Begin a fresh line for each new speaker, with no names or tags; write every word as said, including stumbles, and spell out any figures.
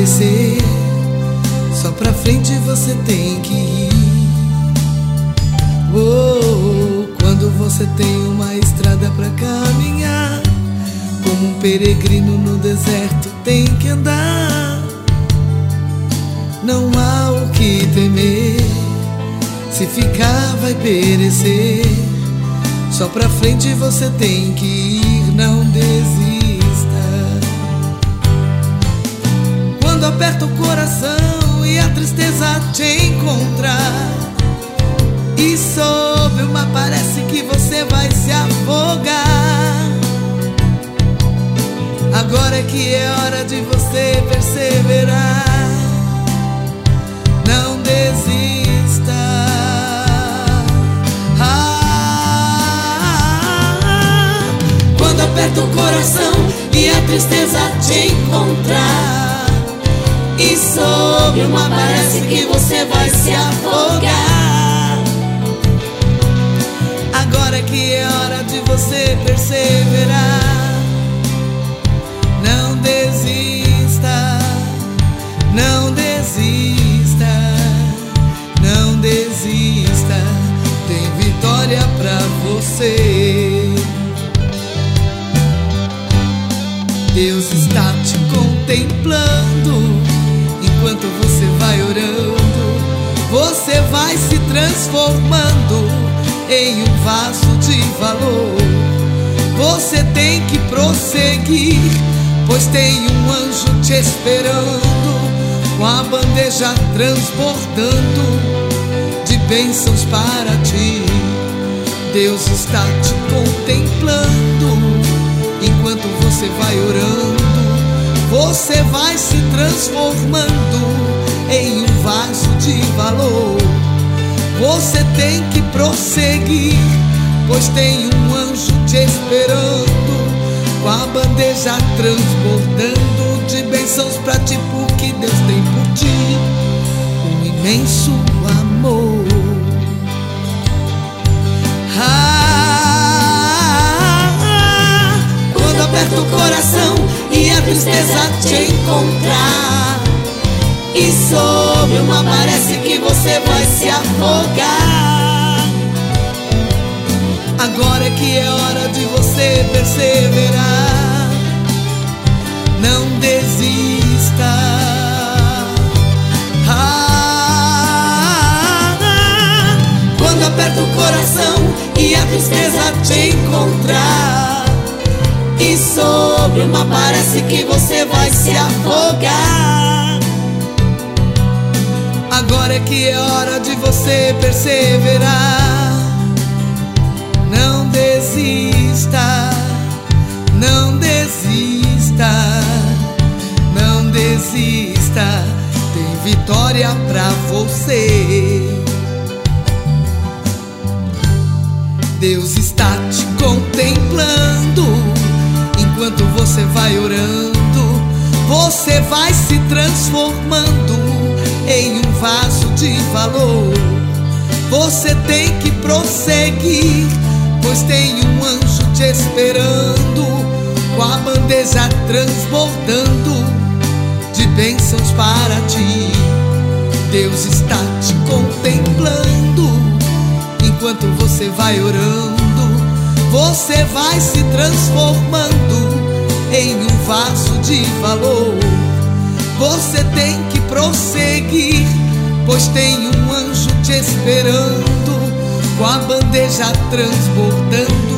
perecer. Só pra frente você tem que ir. Oh, quando você tem uma estrada pra caminhar, como um peregrino no deserto tem que andar. Não há o que temer, se ficar vai perecer. Só pra frente você tem que ir, não desista. Quando aperta o coração e a tristeza te encontrar, e sob o mar parece que você vai se afogar, agora é que é hora de você perseverar. Não desista. Ah, quando aperta o coração e a tristeza te encontrar, e sob o mar parece que você vai se afogar, agora é que é hora de você perseverar. Não desista, não desista, não desista, tem vitória pra você. Deus está te contemplando enquanto você vai orando. Você vai se transformando em um vaso de valor. Você tem que prosseguir, pois tem um anjo te esperando, com a bandeja transbordando de bênçãos para ti. Deus está te contemplando enquanto você vai orando. Você vai se transformando em um vaso de valor. Você tem que prosseguir, pois tem um anjo te esperando, com a bandeja transbordando de bênçãos pra ti, porque Deus tem por ti um imenso amor. Ah, quando aperta o coração e a tristeza te encontrar, e sob o mar parece que você vai se afogar, agora é que é hora de você perseverar. Não desista. Ah, quando aperta o coração e a tristeza te encontrar, e sob o mar parece que você vai se afogar, agora é que é hora de você perseverar. Não desista, não desista, não desista, tem vitória pra você. Deus está te contemplando enquanto você vai orando. Você vai se transformando em um vaso de valor. Você tem que prosseguir, pois tem um anjo te esperando, com a bandeja transbordando de bênçãos para ti. Deus está te contemplando enquanto você vai orando. Você vai se transformando em um vaso de valor. Você tem que prosseguir, pois tem um anjo te esperando, com a bandeja transbordando